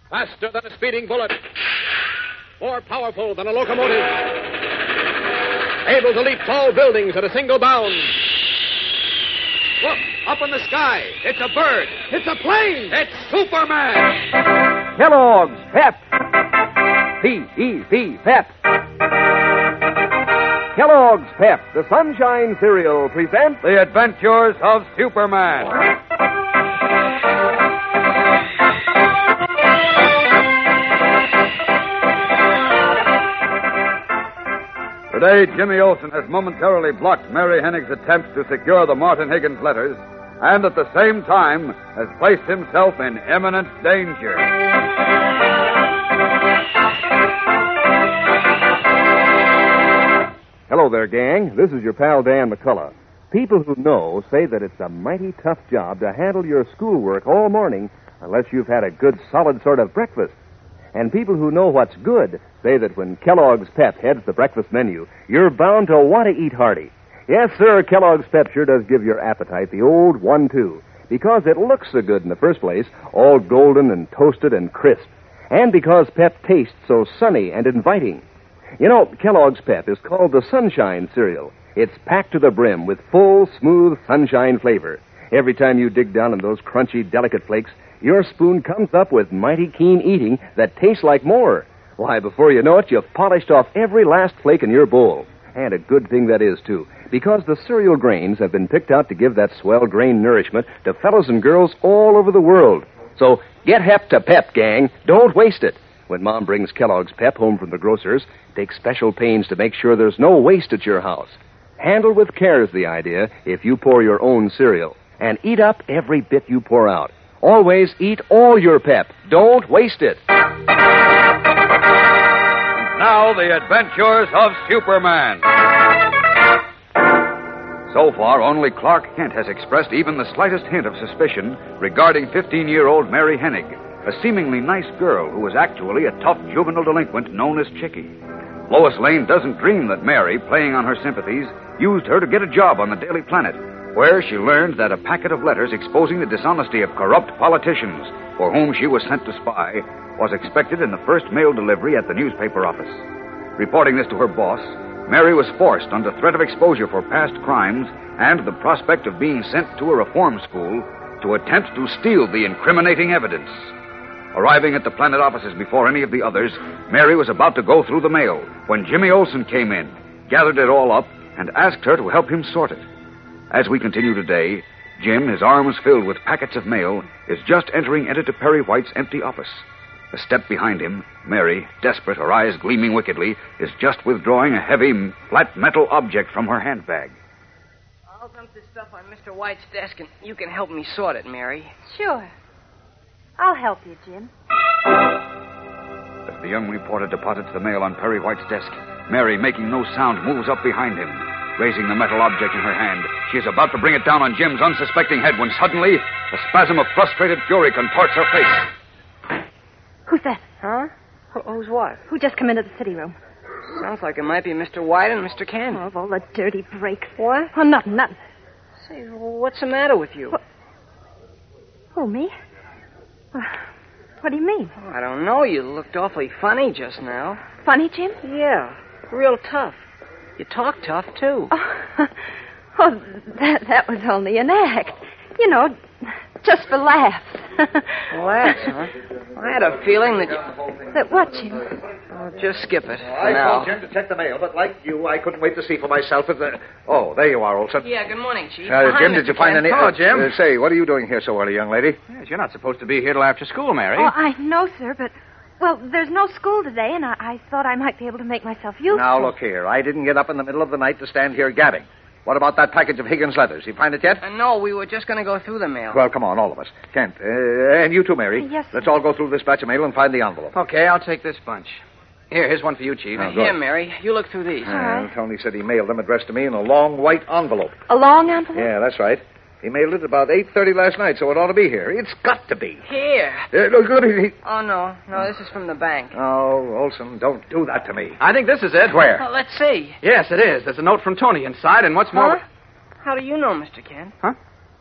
Faster than a speeding bullet. More powerful than a locomotive. Able to leap tall buildings at a single bound. Look, up in the sky. It's a bird. It's a plane. It's Superman. Kellogg's Pep. P-E-P, Pep. Kellogg's Pep, the Sunshine Cereal, presents The Adventures of Superman. Today, Jimmy Olsen has momentarily blocked Mary Hennig's attempts to secure the Martin Higgins letters, and at the same time has placed himself in imminent danger. Hello there, gang. This is your pal Dan McCullough. People who know say that it's a mighty tough job to handle your schoolwork all morning unless you've had a good, solid sort of breakfast. And people who know what's good say that when Kellogg's Pep heads the breakfast menu, you're bound to want to eat hearty. Yes, sir, Kellogg's Pep sure does give your appetite the old 1-2, because it looks so good in the first place, all golden and toasted and crisp, and because Pep tastes so sunny and inviting. You know, Kellogg's Pep is called the Sunshine Cereal. It's packed to the brim with full, smooth sunshine flavor. Every time you dig down in those crunchy, delicate flakes, your spoon comes up with mighty keen eating that tastes like more. Why, before you know it, you've polished off every last flake in your bowl. And a good thing that is, too, because the cereal grains have been picked out to give that swell grain nourishment to fellows and girls all over the world. So get hep to Pep, gang. Don't waste it. When Mom brings Kellogg's Pep home from the grocer's, take special pains to make sure there's no waste at your house. Handle with care is the idea if you pour your own cereal. And eat up every bit you pour out. Always eat all your Pep. Don't waste it. Now, the adventures of Superman. So far, only Clark Kent has expressed even the slightest hint of suspicion regarding 15-year-old Mary Hennig, a seemingly nice girl who was actually a tough juvenile delinquent known as Chickie. Lois Lane doesn't dream that Mary, playing on her sympathies, used her to get a job on the Daily Planet, where she learned that a packet of letters exposing the dishonesty of corrupt politicians for whom she was sent to spy was expected in the first mail delivery at the newspaper office. Reporting this to her boss, Mary was forced under threat of exposure for past crimes and the prospect of being sent to a reform school to attempt to steal the incriminating evidence. Arriving at the Planet offices before any of the others, Mary was about to go through the mail when Jimmy Olsen came in, gathered it all up, and asked her to help him sort it. As we continue today, Jim, his arms filled with packets of mail, is just entering Editor Perry White's empty office. A step behind him, Mary, desperate, her eyes gleaming wickedly, is just withdrawing a heavy, flat metal object from her handbag. I'll dump this stuff on Mr. White's desk, and you can help me sort it, Mary. Sure. I'll help you, Jim. As the young reporter deposits the mail on Perry White's desk, Mary, making no sound, moves up behind him. Raising the metal object in her hand, she is about to bring it down on Jim's unsuspecting head when suddenly a spasm of frustrated fury contorts her face. Who's that? Huh? Who's what? Who just come into the city room? Sounds like it might be Mr. White and Mr. Kent. Oh, of all the dirty breaks. What? Oh, nothing. Say, what's the matter with you? Who, me? What do you mean? Oh, I don't know. You looked awfully funny just now. Funny, Jim? Yeah, real tough. You talk tough, too. Oh, that was only an act. You know, just for laughs. Laughs, huh? I had a feeling that you... That what, Jim? Oh, just skip it. I called Jim to check the mail, but like you, I couldn't wait to see for myself if the... Oh, there you are, Olsen. Yeah, good morning, Chief. Jim, did you find any... Hello, Jim. Say, what are you doing here so early, young lady? Yes, you're not supposed to be here till after school, Mary. Oh, I know, sir, but... Well, there's no school today, and I thought I might be able to make myself useful. Now, look here. I didn't get up in the middle of the night to stand here gabbing. What about that package of Higgins letters? You find it yet? No, we were just going to go through the mail. Well, come on, all of us. Kent, and you too, Mary. Yes, sir. Let's all go through this batch of mail and find the envelope. Okay, I'll take this bunch. Here's one for you, Chief. Oh, Here, Mary. You look through these. All right. Tony said he mailed them addressed to me in a long white envelope. A long envelope? Yeah, that's right. He mailed it about 8:30 last night, so it ought to be here. It's got to be. Here. Look, let me... Oh, no, this is from the bank. Oh, Olsen, don't do that to me. I think this is it. Where? Well, let's see. Yes, it is. There's a note from Tony inside, and what's more... Huh? How do you know, Mr. Kent? Huh?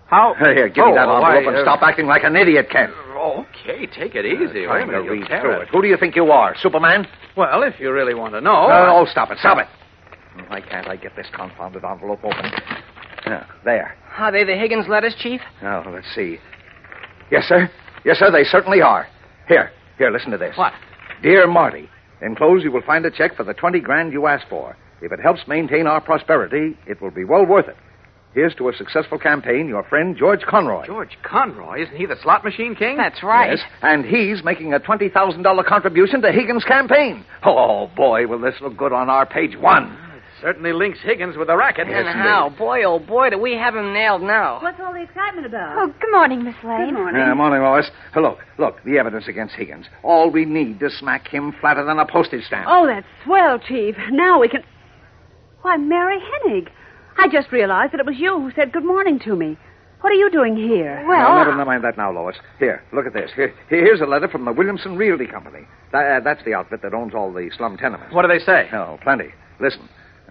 How? Here, give me that envelope and stop acting like an idiot, Kent. Okay, take it easy. Trying to read through it. Who do you think you are, Superman? Well, if you really want to know. Oh, stop it. Why can't I get this confounded envelope open? There. Are they the Higgins letters, Chief? Oh, let's see. Yes, sir. Yes, sir, they certainly are. Here, listen to this. What? Dear Marty, enclosed you will find a check for the 20 grand you asked for. If it helps maintain our prosperity, it will be well worth it. Here's to a successful campaign, your friend George Conroy. George Conroy? Isn't he the slot machine king? That's right. Yes, and he's making a $20,000 contribution to Higgins' campaign. Oh, boy, will this look good on our page 1. Certainly links Higgins with the racket. And how? Boy, oh, boy, do we have him nailed now. What's all the excitement about? Oh, good morning, Miss Lane. Good morning. Morning, Lois. Look, the evidence against Higgins. All we need to smack him flatter than a postage stamp. Oh, that's swell, Chief. Now we can... Why, Mary Hennig. I just realized that it was you who said good morning to me. What are you doing here? Well, never mind that now, Lois. Here, look at this. Here's a letter from the Williamson Realty Company. That's the outfit that owns all the slum tenements. What do they say? Oh, plenty. Listen.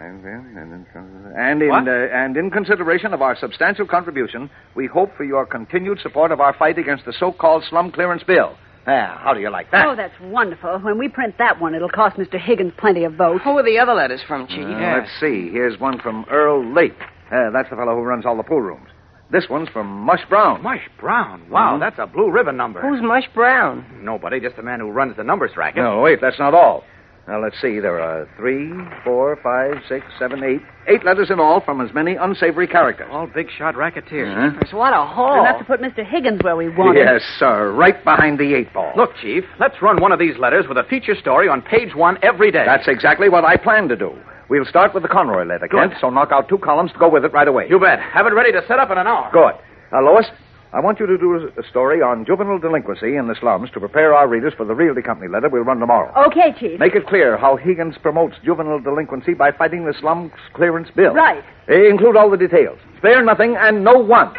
And in consideration of our substantial contribution, we hope for your continued support of our fight against the so-called slum clearance bill. How do you like that? Oh, that's wonderful. When we print that one, it'll cost Mr. Higgins plenty of votes. Who are the other letters from, Chief? Let's see. Here's one from Earl Lake. That's the fellow who runs all the pool rooms. This one's from Mush Brown. Mush Brown? Wow, that's a blue ribbon number. Who's Mush Brown? Nobody, just the man who runs the numbers racket. No, wait, that's not all. Now, let's see. There are 3, 4, 5, 6, 7, 8. 8 letters in all from as many unsavory characters. All big-shot racketeers. Uh-huh. What a haul. Enough to put Mr. Higgins where we want him. Yes, sir. Right behind the 8 ball. Look, Chief, let's run one of these letters with a feature story on page 1 every day. That's exactly what I plan to do. We'll start with the Conroy letter, Good. Kent, so knock out 2 columns to go with it right away. You bet. Have it ready to set up in an hour. Good. Now, Lois, I want you to do a story on juvenile delinquency in the slums to prepare our readers for the Realty Company letter we'll run tomorrow. Okay, Chief. Make it clear how Higgins promotes juvenile delinquency by fighting the slum clearance bill. Right. Include all the details. Spare nothing and no one.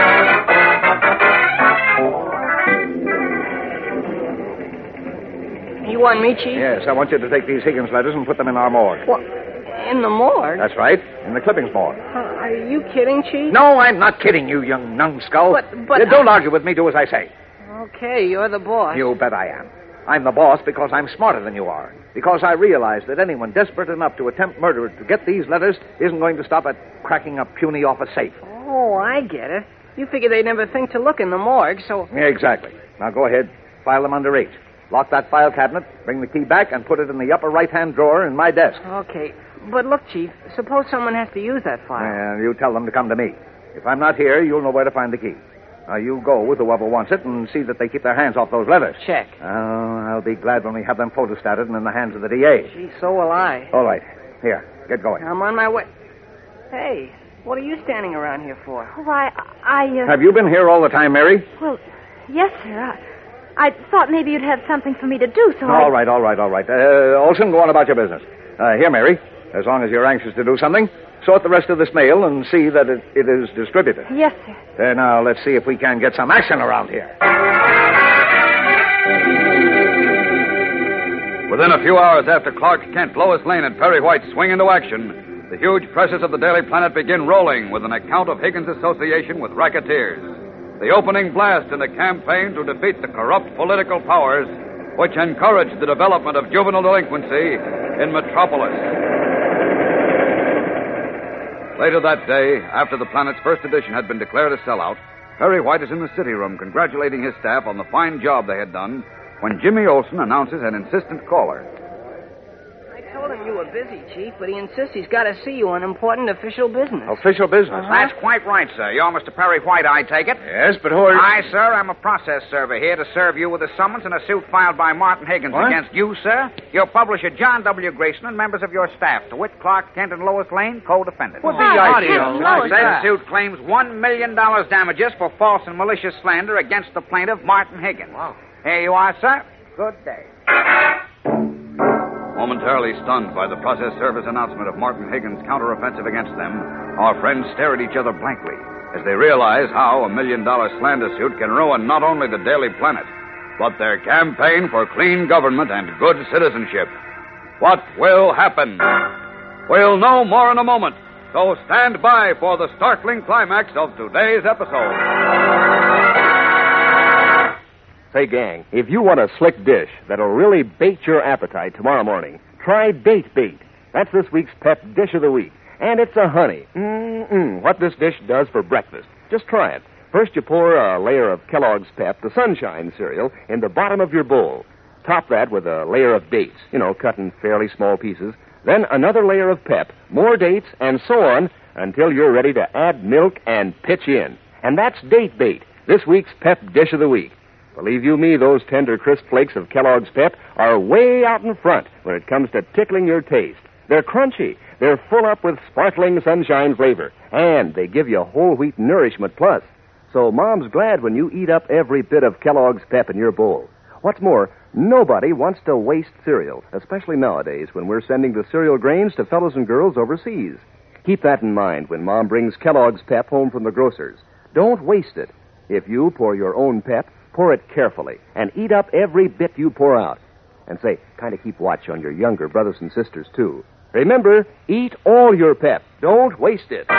You want me, Chief? Yes, I want you to take these Higgins letters and put them in our morgue. What? In the morgue? That's right, in the clippings morgue. Are you kidding, Chief? No, I'm not kidding you, young numbskull. But Don't argue with me, do as I say. Okay, you're the boss. You bet I am. I'm the boss because I'm smarter than you are. Because I realize that anyone desperate enough to attempt murder to get these letters isn't going to stop at cracking a puny off a safe. Oh, I get it. You figure they'd never think to look in the morgue, so... Yeah, exactly. Now go ahead, file them under H. Lock that file cabinet, bring the key back, and put it in the upper right-hand drawer in my desk. Okay. But look, Chief, suppose someone has to use that file. You tell them to come to me. If I'm not here, you'll know where to find the key. Now, you go with whoever wants it and see that they keep their hands off those letters. Check. Oh, I'll be glad when we have them photostated and in the hands of the DA. Gee, so will I. All right. Here, get going. I'm on my way. Hey, what are you standing around here for? Why, I Have you been here all the time, Mary? Well, yes, sir. I thought maybe you'd have something for me to do, so All right. Olson, go on about your business. Here, Mary, as long as you're anxious to do something, sort the rest of this mail and see that it is distributed. Yes, sir. Now, let's see if we can get some action around here. Within a few hours after Clark Kent, Lois Lane, and Perry White swing into action, the huge presses of the Daily Planet begin rolling with an account of Higgins' association with racketeers. The opening blast in a campaign to defeat the corrupt political powers which encourage the development of juvenile delinquency in Metropolis. Later that day, after the Planet's first edition had been declared a sellout, Perry White is in the city room congratulating his staff on the fine job they had done when Jimmy Olsen announces an insistent caller. I told him you were busy, Chief, but he insists he's got to see you on important official business. Official business? That's quite right, sir. You're Mr. Perry White, I take it. Yes, but who are you? Aye, sir. I'm a process server here to serve you with a summons and a suit filed by Martin Higgins What? against you, sir, your publisher, John W. Grayson, and members of your staff, to wit, Clark Kent and Lois Lane, co-defendants. What the idea? Said suit claims $1 million damages for false and malicious slander against the plaintiff, Martin Higgins. Wow. Here you are, sir. Good day. Momentarily stunned by the process service announcement of Martin Higgins' counteroffensive against them, our friends stare at each other blankly as they realize how $1 million slander suit can ruin not only the Daily Planet, but their campaign for clean government and good citizenship. What will happen? We'll know more in a moment So stand by for the startling climax of today's episode. Say, gang, if you want a slick dish that'll really bait your appetite tomorrow morning, try Date Bait. That's this week's Pep Dish of the Week. And it's a honey. What this dish does for breakfast. Just try it. First, you pour a layer of Kellogg's Pep, the Sunshine cereal, in the bottom of your bowl. Top that with a layer of dates, cut in fairly small pieces. Then another layer of Pep, more dates, and so on until you're ready to add milk and pitch in. And that's Date Bait, this week's Pep Dish of the Week. Believe you me, those tender, crisp flakes of Kellogg's Pep are way out in front when it comes to tickling your taste. They're crunchy. They're full up with sparkling sunshine flavor. And they give you whole wheat nourishment plus. So Mom's glad when you eat up every bit of Kellogg's Pep in your bowl. What's more, nobody wants to waste cereal, especially nowadays when we're sending the cereal grains to fellows and girls overseas. Keep that in mind when Mom brings Kellogg's Pep home from the grocer's. Don't waste it. If you pour your own Pep, pour it carefully and eat up every bit you pour out. And say, kind of keep watch on your younger brothers and sisters, too. Remember, eat all your Pep. Don't waste it.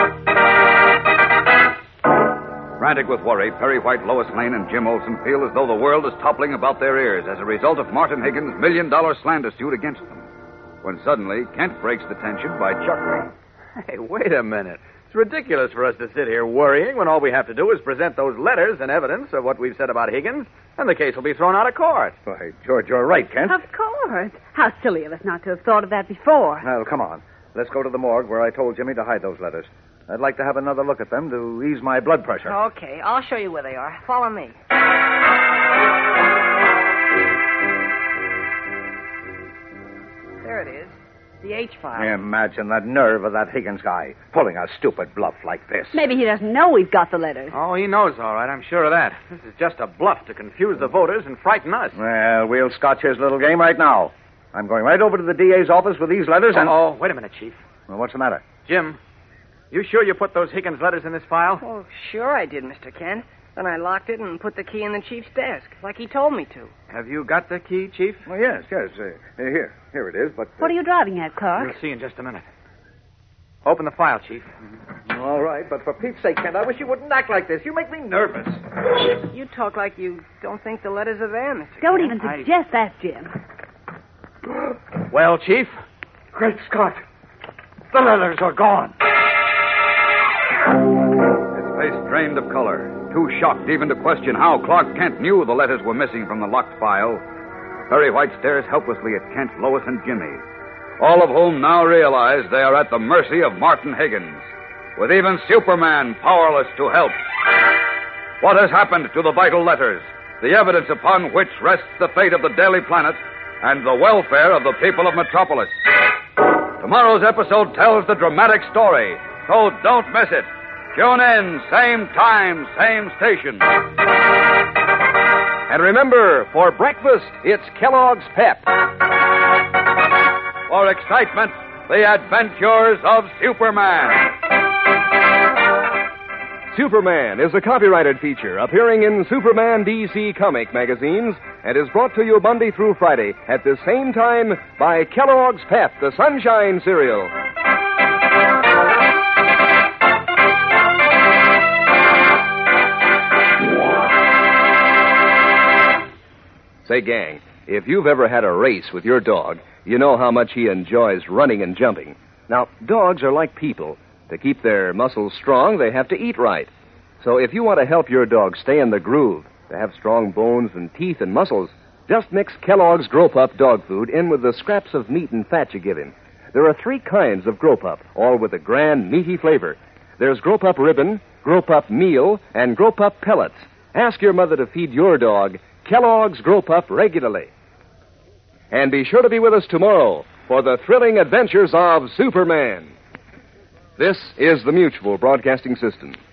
Frantic with worry, Perry White, Lois Lane, and Jim Olsen feel as though the world is toppling about their ears as a result of Martin Higgins' $1 million slander suit against them. When suddenly, Kent breaks the tension by chuckling. Hey, wait a minute. It's ridiculous for us to sit here worrying when all we have to do is present those letters and evidence of what we've said about Higgins, and the case will be thrown out of court. Why, George, you're right, Kent. Of course. How silly of us not to have thought of that before. Well, come on. Let's go to the morgue where I told Jimmy to hide those letters. I'd like to have another look at them to ease my blood pressure. Okay, I'll show you where they are. Follow me. There it is. The H file. Imagine the nerve of that Higgins guy, pulling a stupid bluff like this. Maybe he doesn't know we've got the letters. Oh, he knows all right. I'm sure of that. This is just a bluff to confuse the voters and frighten us. Well, we'll scotch his little game right now. I'm going right over to the DA's office with these letters and... Oh, wait a minute, Chief. Well, what's the matter? Jim, you sure you put those Higgins letters in this file? Oh, sure I did, Mr. Kent. Then I locked it and put the key in the chief's desk, like he told me to. Have you got the key, Chief? Well, yes. Here it is, but... What are you driving at, Clark? We'll see in just a minute. Open the file, Chief. All right, but for Pete's sake, Kent, I wish you wouldn't act like this. You make me nervous. You talk like you don't think the letters are there, Mr. Don't Kent. even suggest that, Jim. Well, Chief? Great Scott. The letters are gone. His face drained of color. Too shocked even to question how Clark Kent knew the letters were missing from the locked file, Perry White stares helplessly at Kent, Lois, and Jimmy, all of whom now realize they are at the mercy of Martin Higgins, with even Superman powerless to help. What has happened to the vital letters, the evidence upon which rests the fate of the Daily Planet and the welfare of the people of Metropolis? Tomorrow's episode tells the dramatic story, so don't miss it. Tune in, same time, same station. And remember, for breakfast, it's Kellogg's Pep. For excitement, the adventures of Superman. Superman is a copyrighted feature appearing in Superman DC comic magazines and is brought to you Monday through Friday at the same time by Kellogg's Pep, the Sunshine cereal. Say, gang, if you've ever had a race with your dog, you know how much he enjoys running and jumping. Now, dogs are like people. To keep their muscles strong, they have to eat right. So if you want to help your dog stay in the groove, to have strong bones and teeth and muscles, just mix Kellogg's Grow Pup dog food in with the scraps of meat and fat you give him. There are 3 kinds of Grow Pup, all with a grand, meaty flavor. There's Grow Pup Ribbon, Grow Pup Meal, and Grow Pup Pellets. Ask your mother to feed your dog Kellogg's Grow Pup regularly. And be sure to be with us tomorrow for the thrilling adventures of Superman. This is the Mutual Broadcasting System.